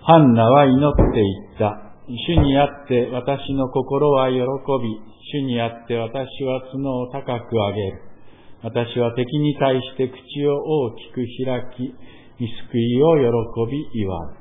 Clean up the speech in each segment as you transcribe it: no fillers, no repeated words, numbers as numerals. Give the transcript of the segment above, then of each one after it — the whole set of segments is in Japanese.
ハンナは祈っていった。主にあって私の心は喜び、主にあって私は角を高く上げる。私は敵に対して口を大きく開き、見救いを喜び祝う。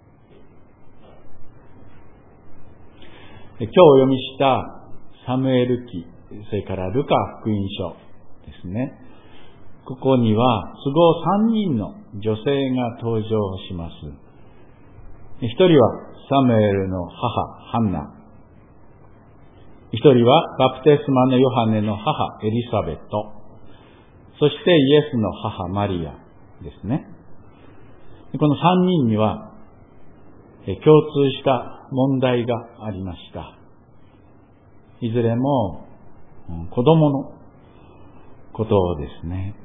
今日お読みしたサムエル記、それからルカ福音書ですね。ここには都合3人の女性が登場します。一人はサムエルの母ハンナ。一人はバプテスマのヨハネの母エリサベト。そしてイエスの母マリアですね。この3人には共通した問題がありました。いずれも子供のことですね。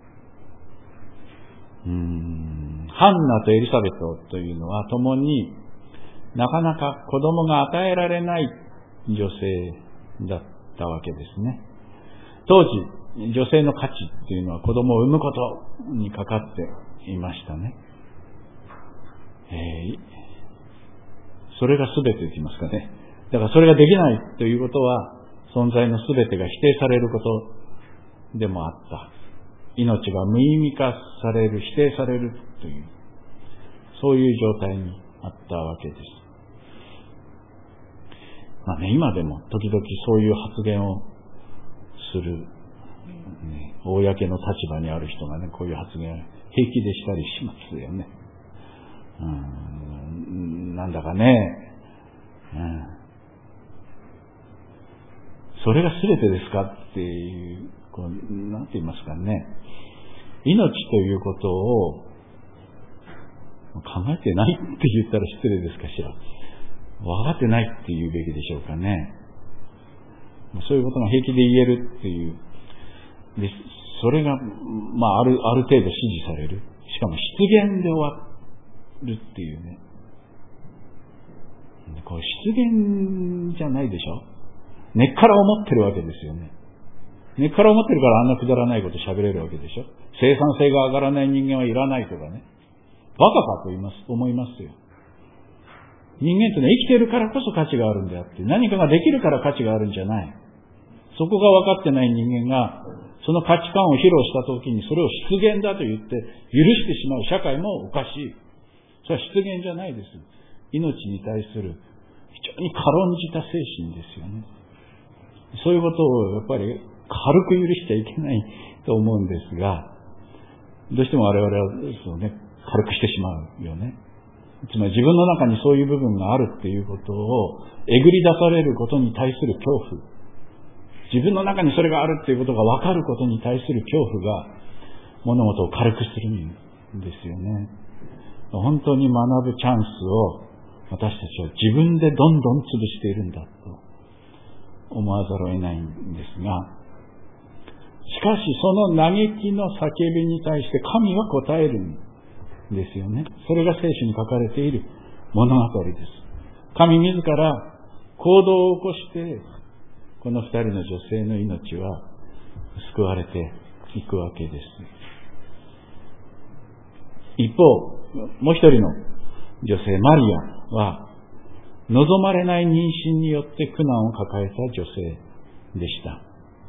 ハンナとエリサベトというのは共になかなか子供が与えられない女性だったわけですね。当時女性の価値というのは子供を産むことにかかっていましたね。それが全てできますかね。だからそれができないということは存在の全てが否定されることでもあった。命が無意味化される、否定されるという、そういう状態にあったわけです。今でも時々そういう発言をする、公の立場にある人がね、こういう発言を平気でしたりしますよね。なんだかね、それが全てですかっていう、なんて言いますかね、命ということを考えてないって言ったら失礼ですかしら。分かってないって言うべきでしょうかね。そういうことが平気で言えるっていう。で、それが、ある程度支持される。しかも失言で終わるっていうね。これ失言じゃないでしょ。根っから思ってるわけですよね。根っから思ってるからあんなくだらないこと喋れるわけでしょ。生産性が上がらない人間はいらないとかね。バカかと思いますよ。人間というのは生きてるからこそ価値があるんであって、何かができるから価値があるんじゃない。そこが分かってない人間が、その価値観を披露したときにそれを失言だと言って許してしまう社会もおかしい。それは失言じゃないです。命に対する非常に軽んじた精神ですよね。そういうことをやっぱり軽く許しちゃいけないと思うんですが、どうしても我々はそうね、軽くしてしまうよね。つまり自分の中にそういう部分があるっていうことをえぐり出されることに対する恐怖、自分の中にそれがあるっていうことが分かることに対する恐怖が物事を軽くするんですよね。本当に学ぶチャンスを私たちは自分でどんどん潰しているんだと思わざるを得ないんですが、しかしその嘆きの叫びに対して神は答えるんですよね。それが聖書に書かれている物語です。神自ら行動を起こしてこの二人の女性の命は救われていくわけです。一方、もう一人の女性マリアは望まれない妊娠によって苦難を抱えた女性でした。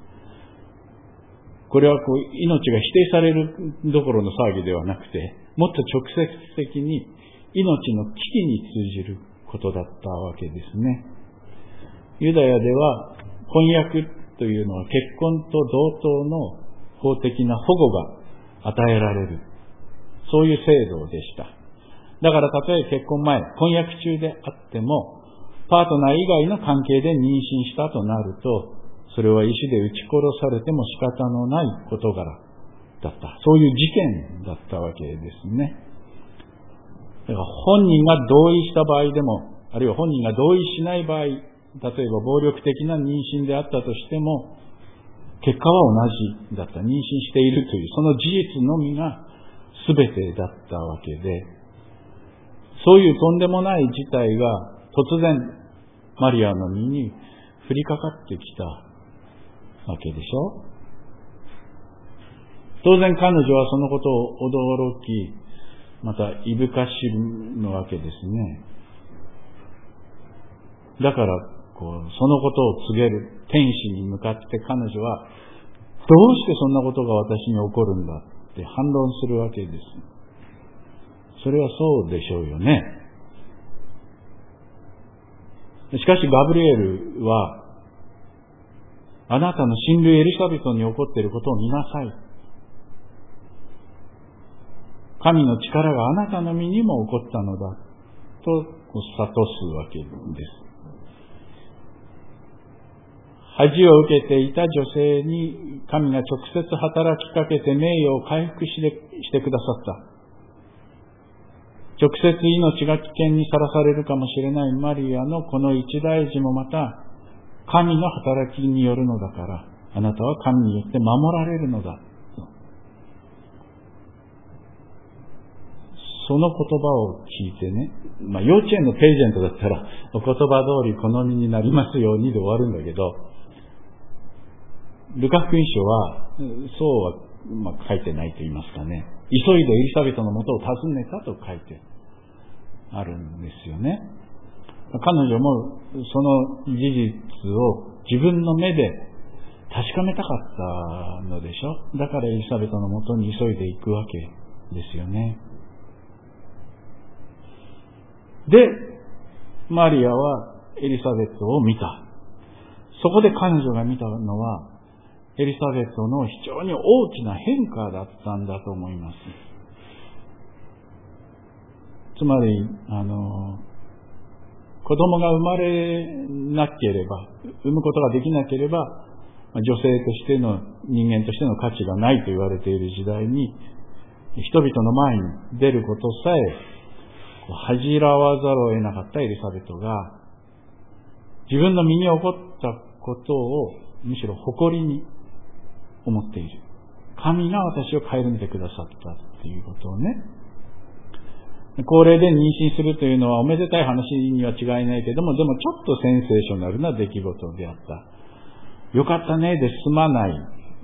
これは命が否定されるどころの騒ぎではなくて、もっと直接的に命の危機に通じることだったわけですね。ユダヤでは婚約というのは結婚と同等の法的な保護が与えられる、そういう制度でした。だからたとえ結婚前、婚約中であっても、パートナー以外の関係で妊娠したとなると、それは石で撃ち殺されても仕方のない事柄だった。そういう事件だったわけですね。だから本人が同意した場合でも、あるいは本人が同意しない場合、例えば暴力的な妊娠であったとしても、結果は同じだった。妊娠しているという、その事実のみが全てだったわけで、そういうとんでもない事態が突然マリアの身に降りかかってきたわけでしょ。当然彼女はそのことを驚き、 またいぶかしむわけですね。だからそのことを告げる天使に向かって彼女は、どうしてそんなことが私に起こるんだって反論するわけです。それはそうでしょうよね。しかしガブリエルは、あなたの親類エリサベトに起こっていることを見なさい。神の力があなたの身にも起こったのだと諭すわけです。恥を受けていた女性に神が直接働きかけて名誉を回復してくださった。直接命が危険にさらされるかもしれないマリアのこの一大事もまた神の働きによるのだから、あなたは神によって守られるのだ。その言葉を聞いてね、幼稚園のプレゼントだったらお言葉通りこの身になりますようにで終わるんだけど、ルカ福音書はそうは、書いてないと言いますかね。急いでエリザベトのもとを訪ねたと書いてあるんですよね。彼女もその事実を自分の目で確かめたかったのでしょ。だからエリザベトのもとに急いで行くわけですよね。で、マリアはエリザベトを見た。そこで彼女が見たのは、エリザベトの非常に大きな変化だったんだと思います。つまり、子供が生まれなければ、産むことができなければ、女性としての、人間としての価値がないと言われている時代に、人々の前に出ることさえ、恥じらわざるを得なかったエリザベトが、自分の身に起こったことを、むしろ誇りに思っている。神が私を顧みてくださったっていうことをね。高齢で妊娠するというのはおめでたい話には違いないけども、でもちょっとセンセーショナルな出来事であった。よかったねで済まない、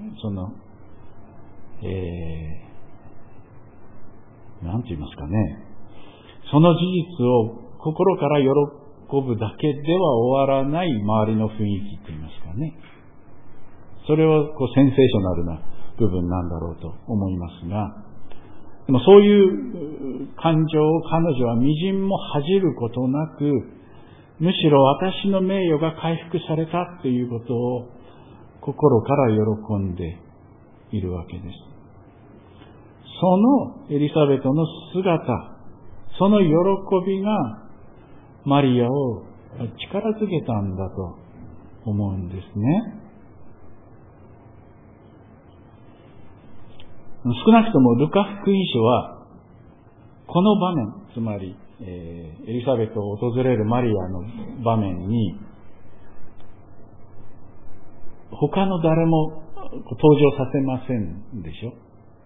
なんて言いますかね。その事実を心から喜ぶだけでは終わらない周りの雰囲気と言いますかね。それはセンセーショナルな部分なんだろうと思いますが、でもそういう感情を彼女はみじんも恥じることなく、むしろ私の名誉が回復されたということを心から喜んでいるわけです。そのエリザベトの姿、その喜びがマリアを力づけたんだと思うんですね。少なくともルカ福音書はこの場面、つまり、エリザベトを訪れるマリアの場面に他の誰も登場させませんでしょ。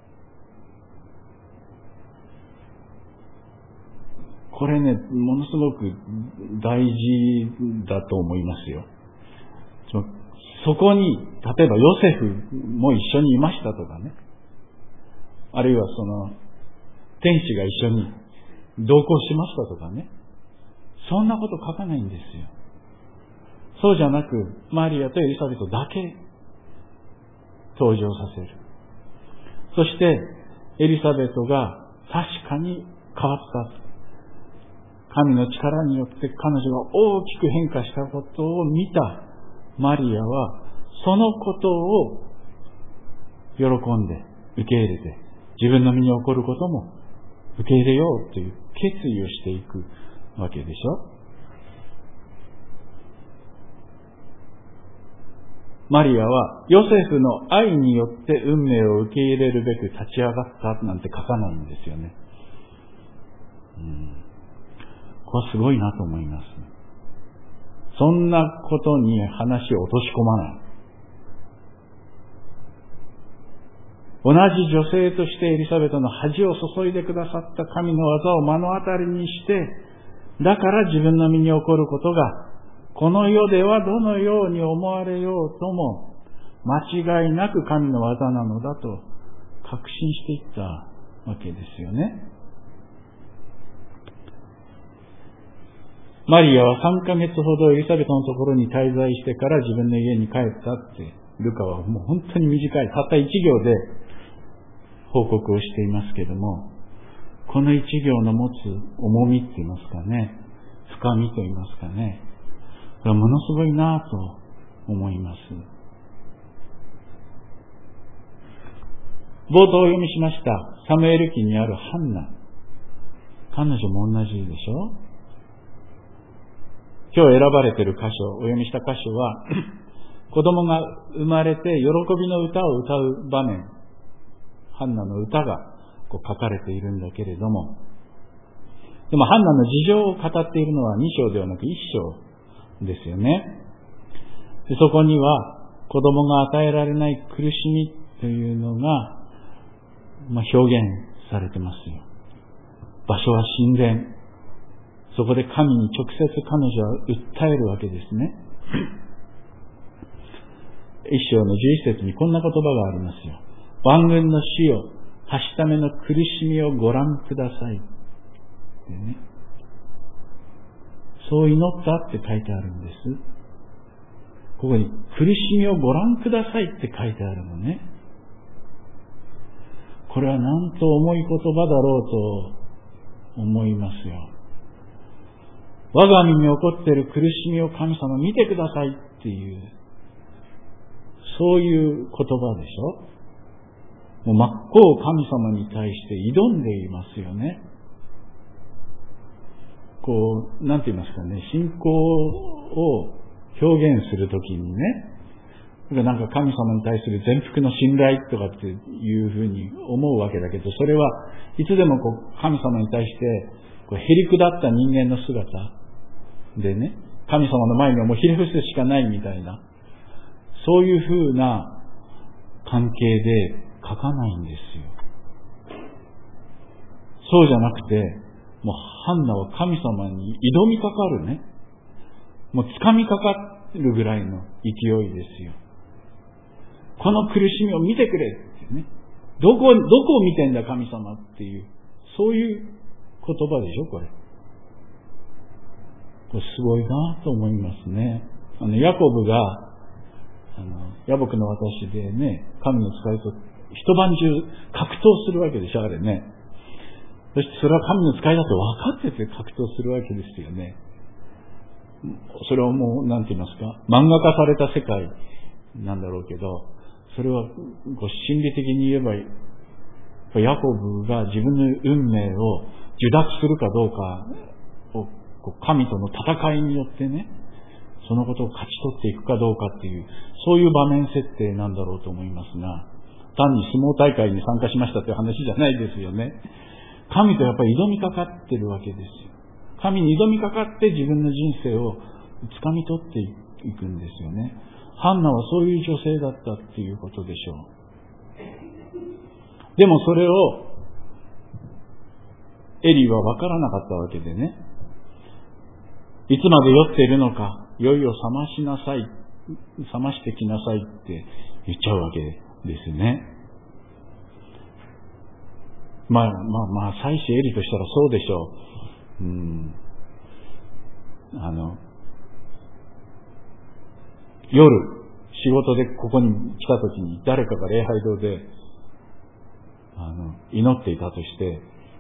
これね、ものすごく大事だと思いますよ。そこに、例えばヨセフも一緒にいましたとかね。あるいは天使が一緒に同行しましたとかね。そんなこと書かないんですよ。そうじゃなく、マリアとエリザベトだけ登場させる。そして、エリザベトが確かに変わった。神の力によって彼女が大きく変化したことを見たマリアは、そのことを喜んで受け入れて、自分の身に起こることも受け入れようという決意をしていくわけでしょ。マリアはヨセフの愛によって運命を受け入れるべく立ち上がったなんて書かないんですよね。これはすごいなと思います。そんなことに話を落とし込まない。同じ女性としてエリザベトの恥を注いでくださった神の技を目の当たりにして、だから自分の身に起こることが、この世ではどのように思われようとも、間違いなく神の技なのだと確信していったわけですよね。 マリアは3ヶ月ほどエリザベトのところに滞在してから自分の家に帰ったって、ルカはもう本当に短い、たった1行で報告をしていますけども、この1行の持つ重みって言いますかね、深みと言いますかね、これはものすごいなぁと思います。冒頭お読みしましたサムエル記にあるハンナ、彼女も同じでしょ。今日選ばれている箇所、お読みした箇所は子供が生まれて喜びの歌を歌う場面、ハンナの歌が書かれているんだけれども、でもハンナの事情を語っているのは2章ではなく1章ですよね。でそこには子供が与えられない苦しみというのが、表現されてますよ。場所は神殿。そこで神に直接彼女は訴えるわけですね。一章の11節にこんな言葉がありますよ。万軍の主よ、はしための苦しみをご覧ください。ね、そう祈ったって書いてあるんです。ここに苦しみをご覧くださいって書いてあるのね。これはなんと重い言葉だろうと思いますよ。我が身に起こっている苦しみを神様見てくださいっていう、そういう言葉でしょ。もう真っ向神様に対して挑んでいますよね。なんて言いますかね、信仰を表現するときにね、なんか神様に対する全幅の信頼とかっていうふうに思うわけだけど、それはいつでも神様に対してへりくだった人間の姿でね、神様の前にはもうひれ伏すしかないみたいな、そういうふうな関係で書かないんですよ。そうじゃなくて、もうハンナは神様に挑みかかるね、もう掴みかかるぐらいの勢いですよ。この苦しみを見てくれってね、どこを見てんだ神様っていう、そういう言葉でしょ、これすごいなと思いますね。ヤコブが野木の私でね、神の使いと一晩中格闘するわけでしょ、あれね。そしてそれは神の使いだと分かってて格闘するわけですよね。それはもうなんて言いますか、漫画化された世界なんだろうけど、それは心理的に言えばヤコブが自分の運命を受諾するかどうかを神との戦いによってね、そのことを勝ち取っていくかどうかっていう、そういう場面設定なんだろうと思いますが、単に相撲大会に参加しましたという話じゃないですよね。神とやっぱり挑みかかってるわけですよ。神に挑みかかって自分の人生を掴み取っていくんですよね。ハンナはそういう女性だったっていうことでしょう。でもそれをエリは分からなかったわけでね、いつまで酔っているのか、酔いを覚ましてきなさいって言っちゃうわけですね。まあ妻子エリとしたらそうでしょう。夜仕事でここに来た時に誰かが礼拝堂で祈っていたとして、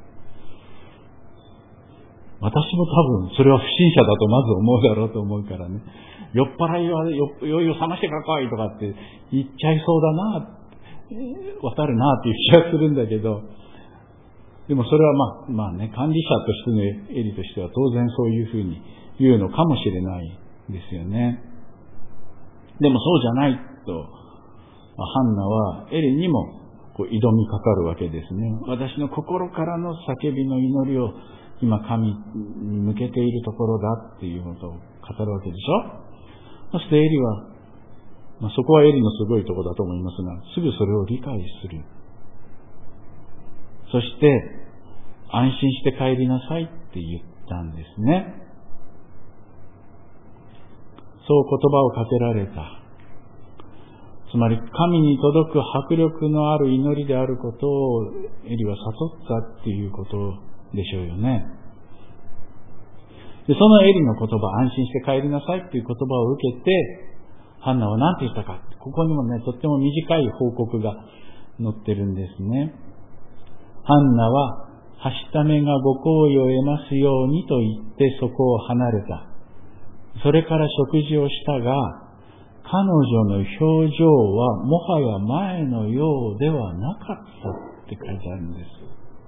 私も多分それは不審者だとまず思うだろうと思うからね、酔っ払いは酔いを覚ましてから来いとかって言っちゃいそうだな、渡るなっていう気がするんだけど、でもそれはまあね、管理者としてのエリとしては当然そういうふうに言うのかもしれないですよね。でもそうじゃないと、ハンナはエリにも挑みかかるわけですね。私の心からの叫びの祈りを今神に向けているところだっていうことを語るわけでしょ。そしてエリは、そこはエリのすごいところだと思いますが、すぐそれを理解する。そして安心して帰りなさいって言ったんですね。そう言葉をかけられた。つまり神に届く迫力のある祈りであることをエリは悟ったっていうことでしょうよね。 で、そのエリの言葉、安心して帰りなさいっていう言葉を受けて、ハンナは何て言ったか。ここにもね、とっても短い報告が載ってるんですね。ハンナは、はしためがご好意を得ますようにと言ってそこを離れた。それから食事をしたが、彼女の表情はもはや前のようではなかったって書いてあるんです。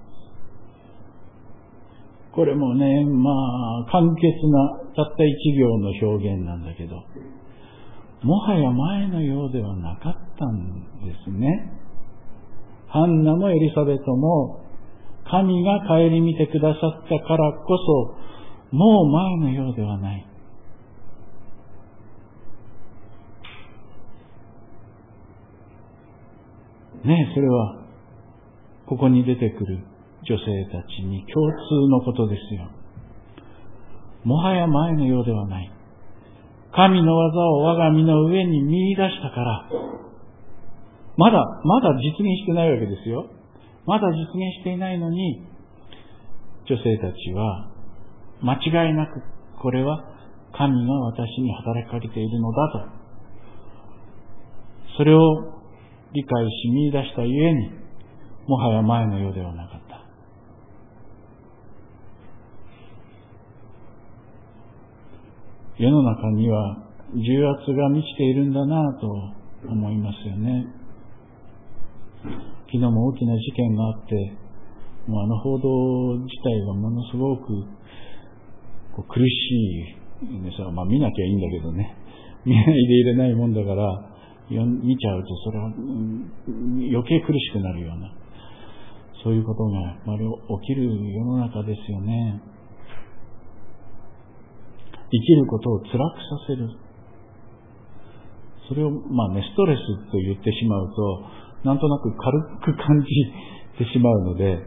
これもね、簡潔なたった一行の表現なんだけど、もはや前のようではなかったんですね。ハンナもエリサベトも神が顧みてくださったからこそ、もう前のようではない。ねえ、それは、ここに出てくる女性たちに共通のことですよ。もはや前のようではない。神の技を我が身の上に見出したから、まだ実現してないわけですよ。まだ実現していないのに、女性たちは、間違いなく、これは神が私に働きかけているのだと。それを理解し見出したゆえに、もはや前のようではなかった。世の中には重圧が満ちているんだなと思いますよね。昨日も大きな事件があって、もう報道自体がものすごく苦しいんですよ。見なきゃいいんだけどね。見ないでいれないもんだから、見ちゃうとそれは余計苦しくなるような、そういうことがやっぱり起きる世の中ですよね。生きることを辛くさせる。それをストレスと言ってしまうと、なんとなく軽く感じてしまうので、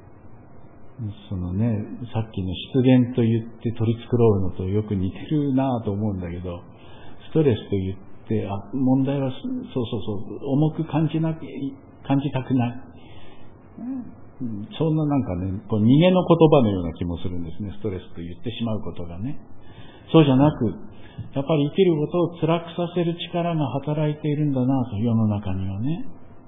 さっきの失言と言って取り繕うのとよく似てるなぁと思うんだけど、ストレスと言って、問題は重く感じたくない。そんな逃げの言葉のような気もするんですね。ストレスと言ってしまうことがね。そうじゃなく、やっぱり生きることを辛くさせる力が働いているんだなと、世の中にはね。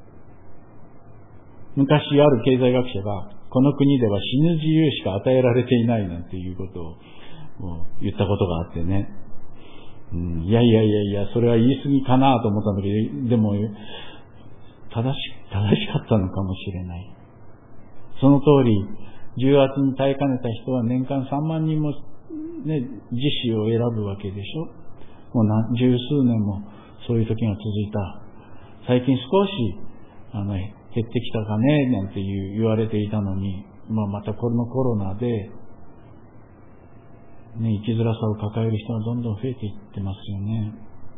昔ある経済学者が、この国では死ぬ自由しか与えられていないなんていうことを言ったことがあってね。いや、それは言い過ぎかなと思ったんだけど、でも、正しかったのかもしれない。その通り、重圧に耐えかねた人は年間3万人も自死を選ぶわけでしょ。もう十数年もそういう時が続いた。最近少し減ってきたかねなんて言われていたのに、またこのコロナで、生きづらさを抱える人はどんどん増えていってますよね。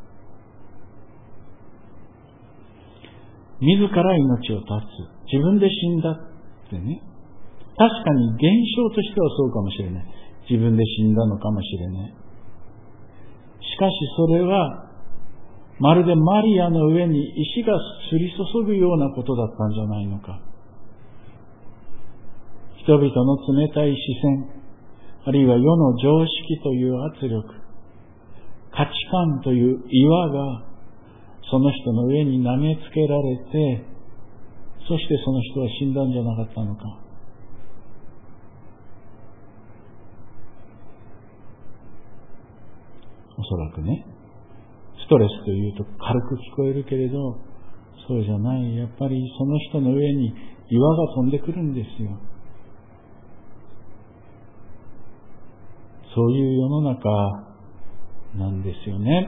自ら命を絶つ。自分で死んだってね。確かに現象としてはそうかもしれない。自分で死んだのかもしれない。しかしそれは、まるでマリアの上に石が降り注ぐようなことだったんじゃないのか。人々の冷たい視線、あるいは世の常識という圧力、価値観という岩が、その人の上に投げつけられて、そしてその人は死んだんじゃなかったのか。おそらくね、ストレスというと軽く聞こえるけれど、そうじゃない。やっぱりその人の上に岩が飛んでくるんですよ。そういう世の中なんですよね。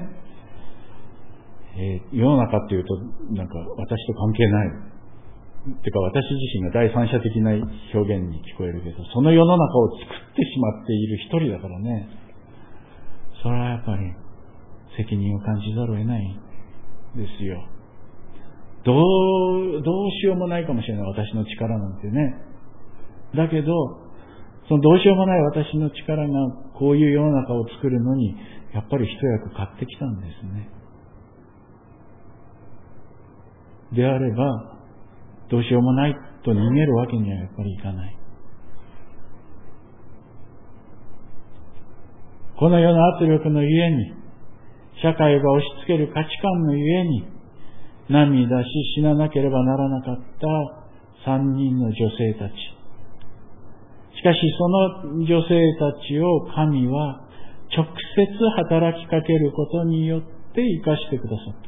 世の中っていうと私と関係ない。てか私自身が第三者的な表現に聞こえるけど、その世の中を作ってしまっている一人だからね。それはやっぱり責任を感じざるを得ないですよ。どうしようもないかもしれない、私の力なんてね。だけど、そのどうしようもない私の力がこういう世の中を作るのに、やっぱり一役買ってきたんですね。であれば、どうしようもないと逃げるわけにはやっぱりいかない。 この世の圧力のゆえに、社会が押し付ける価値観のゆえに、涙し死ななければならなかった3人の女性たち。しかしその女性たちを神は直接働きかけることによって生かしてくださった。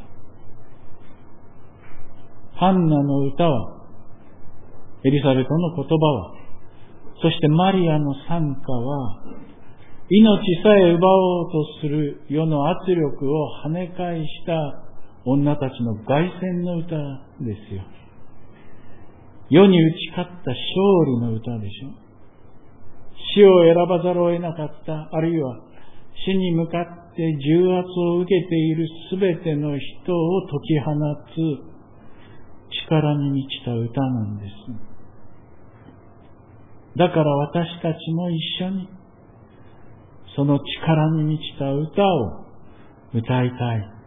ハンナの歌は、エリザベトの言葉は、そしてマリアの賛歌は、命さえ奪おうとする世の圧力を跳ね返した女たちの凱旋の歌ですよ。世に打ち勝った勝利の歌でしょ。死を選ばざるを得なかった、あるいは死に向かって重圧を受けているすべての人を解き放つ力に満ちた歌なんです。だから私たちも一緒にその力に満ちた歌を歌いたい。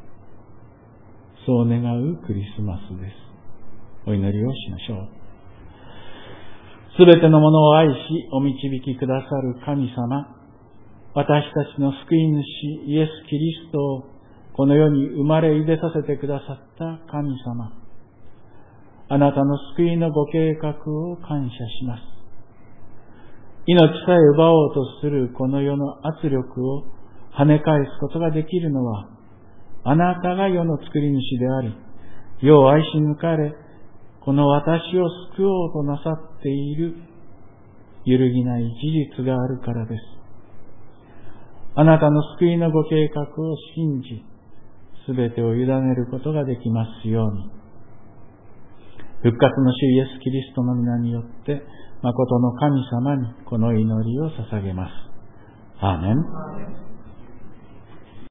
そう願うクリスマスです。お祈りをしましょう。すべてのものを愛し、お導きくださる神様、私たちの救い主イエス・キリストをこの世に生まれ入れさせてくださった神様、あなたの救いのご計画を感謝します。命さえ奪おうとするこの世の圧力を跳ね返すことができるのは、あなたが世の作り主であり、世を愛し抜かれ、この私を救おうとなさっている揺るぎない事実があるからです。あなたの救いのご計画を信じ、すべてを委ねることができますように。復活の主イエス・キリストの皆によって、誠の神様にこの祈りを捧げます。アーメン。